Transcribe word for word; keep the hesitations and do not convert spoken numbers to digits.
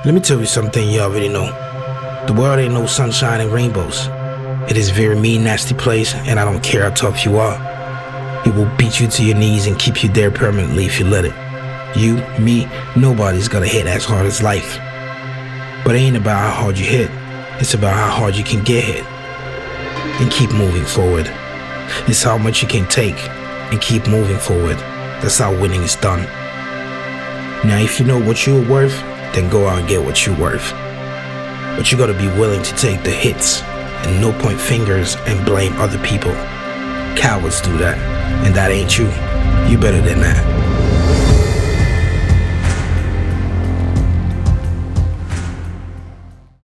Let me tell you something you already know. The world ain't no sunshine and rainbows. It is a very mean, nasty place, and I don't care how tough you are. It will beat you to your knees and keep you there permanently if you let it. You, me, nobody's gonna hit as hard as life. But it ain't about how hard you hit. It's about how hard you can get hit and keep moving forward. It's how much you can take and keep moving forward. That's how winning is done. Now, if you know what you're worth, then go out and get what you're worth. But you gotta be willing to take the hits and no point fingers and blame other people. Cowards do that, and that ain't you. You better than that.